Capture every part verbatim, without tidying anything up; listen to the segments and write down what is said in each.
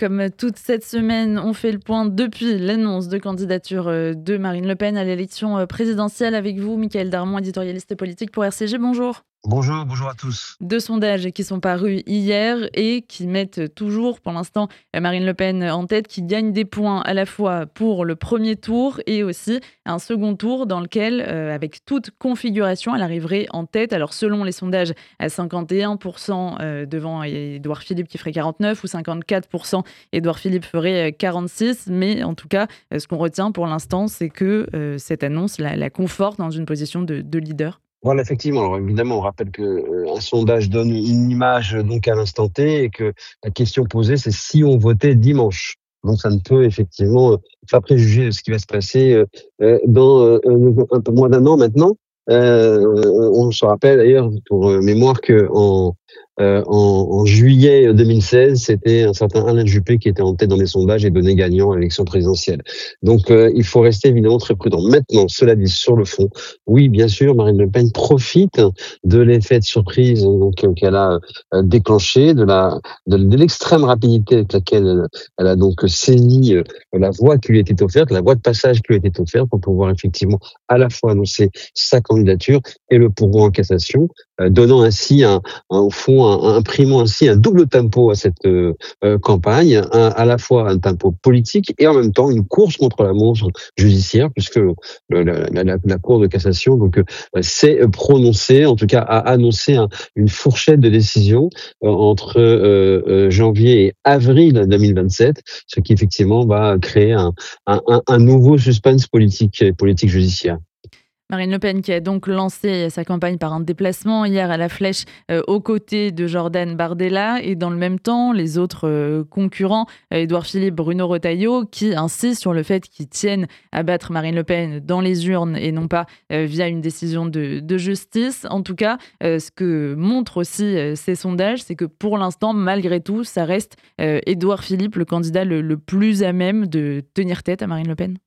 comme toute cette semaine, on fait le point depuis l'annonce de candidature de Marine Le Pen à l'élection présidentielle avec vous, Mickaël Darmon, éditorialiste politique pour R C G. Bonjour. Bonjour, bonjour à tous. Deux sondages qui sont parus hier et qui mettent toujours, pour l'instant, Marine Le Pen en tête, qui gagne des points à la fois pour le premier tour et aussi un second tour dans lequel, euh, avec toute configuration, elle arriverait en tête. Alors, selon les sondages, à cinquante et un pour cent devant Édouard Philippe qui ferait quarante-neuf ou cinquante-quatre pour cent Édouard Philippe ferait quarante-six. Mais en tout cas, ce qu'on retient pour l'instant, c'est que euh, cette annonce la, la conforte dans une position de, de leader. Voilà, effectivement. Alors évidemment, on rappelle que euh, un sondage donne une image donc à l'instant T et que la question posée, c'est si on votait dimanche. Donc ça ne peut effectivement euh, pas préjuger de ce qui va se passer euh, euh, dans euh, un peu moins d'un an maintenant. Euh, on se rappelle d'ailleurs pour euh, mémoire que en, euh, en, en juillet deux mille seize, c'était un certain Alain Juppé qui était en tête dans les sondages et donné gagnant à l'élection présidentielle. Donc euh, il faut rester évidemment très prudent. Maintenant, cela dit, sur le fond, oui, bien sûr, Marine Le Pen profite de l'effet de surprise donc euh, qu'elle a euh, déclenché, de la de, de l'extrême rapidité avec laquelle elle, elle a donc saisi euh, la voie qui lui était offerte, la voie de passage qui lui était offerte pour pouvoir effectivement à la fois annoncer sa candidature et le pourvoi en cassation, euh, donnant ainsi un, un au fond, un, un imprimant ainsi un double tempo à cette euh, euh, campagne, un, à la fois un tempo politique et en même temps une course contre la montre judiciaire, puisque le, la, la, la, la Cour de cassation donc euh, s'est prononcée, en tout cas a annoncé un, une fourchette de décision euh, entre euh, euh, janvier et avril deux mille vingt-sept, ce qui effectivement va créer un, un, un nouveau suspense politique politique judiciaire. Marine Le Pen qui a donc lancé sa campagne par un déplacement hier à la Flèche euh, aux côtés de Jordan Bardella et dans le même temps les autres euh, concurrents, euh, Édouard Philippe, Bruno Retailleau, qui insistent sur le fait qu'ils tiennent à battre Marine Le Pen dans les urnes et non pas euh, via une décision de, de justice. En tout cas, euh, ce que montrent aussi euh, ces sondages, c'est que pour l'instant, malgré tout, ça reste euh, Édouard Philippe, le candidat le, le plus à même de tenir tête à Marine Le Pen.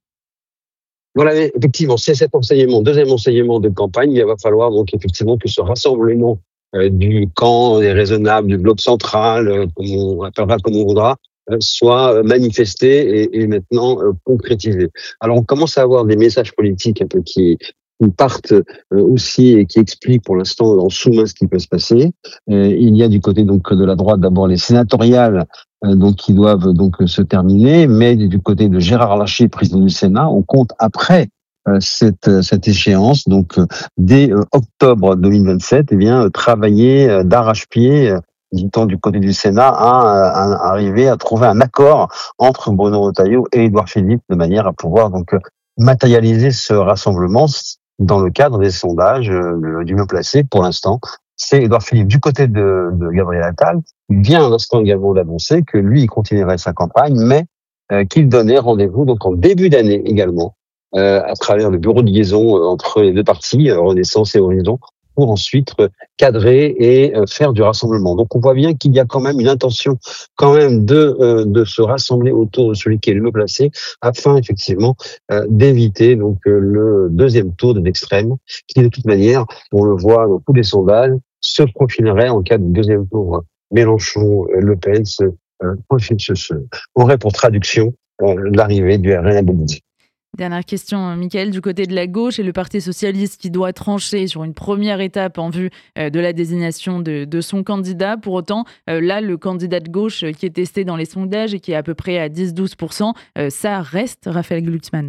Voilà, effectivement, c'est cet enseignement, deuxième enseignement de campagne. Il va falloir donc effectivement que ce rassemblement euh, du camp des raisonnables, du bloc central, euh, comme on appellera comme on voudra, euh, soit manifesté et, et maintenant euh, concrétisé. Alors on commence à avoir des messages politiques un peu qui, qui partent euh, aussi et qui expliquent pour l'instant en sous-main ce qui peut se passer. Euh, il y a du côté donc de la droite d'abord les sénatoriales euh, donc qui doivent donc se terminer, mais du côté de Gérard Larcher, président du Sénat, on compte après euh, cette cette échéance donc euh, dès euh, octobre deux mille vingt-sept, eh bien euh, travailler euh, d'arrache-pied. Euh, dit-on du côté du Sénat, à, à, à arriver à trouver un accord entre Bruno Retailleau et Édouard Philippe de manière à pouvoir donc matérialiser ce rassemblement dans le cadre des sondages euh, du mieux placé pour l'instant. C'est Édouard Philippe du côté de, de Gabriel Attal. Il vient à l'instant également d'annoncer que lui, il continuerait sa campagne, mais euh, qu'il donnait rendez-vous donc en début d'année également, euh, à travers le bureau de liaison euh, entre les deux partis, euh, Renaissance et Horizon, pour ensuite euh, cadrer et euh, faire du rassemblement. Donc on voit bien qu'il y a quand même une intention quand même de euh, de se rassembler autour de celui qui est le mieux placé, afin effectivement euh, d'éviter donc euh, le deuxième tour de l'extrême, qui de toute manière, on le voit dans tous les sondages, se profilerait en cas de deuxième tour. Mélenchon-Le Pen se, euh, se, se, aurait pour traduction euh, l'arrivée du R N à Belmadi. Dernière question, Mickaël, du côté de la gauche et le Parti socialiste qui doit trancher sur une première étape en vue euh, de la désignation de, de son candidat. Pour autant, euh, là, le candidat de gauche euh, qui est testé dans les sondages et qui est à peu près à dix à douze pour cent, euh, ça reste Raphaël Glucksmann.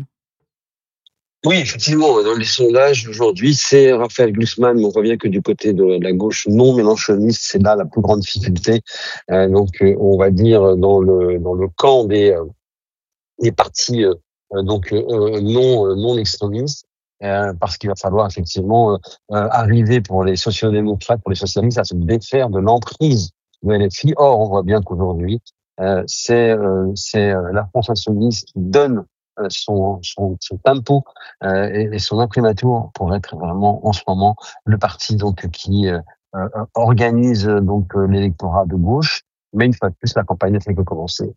Oui, effectivement, dans les sondages aujourd'hui, c'est Raphaël Glucksmann, mais on voit bien que du côté de la gauche non mélenchoniste, c'est là la plus grande difficulté. Euh, donc, euh, on va dire dans le dans le camp des euh, des partis euh, donc euh, non non extrémistes, euh, parce qu'il va falloir effectivement euh, arriver pour les sociodémocrates, pour les socialistes, à se défaire de l'emprise de L F I. Or, on voit bien qu'aujourd'hui, euh, c'est euh, c'est euh, la France insoumise qui donne son, son, son tempo euh, et, et son imprimatur pour être vraiment en ce moment le parti donc qui euh, euh, organise donc l'électorat de gauche. Mais une fois de plus, la campagne n'a fait que commencer.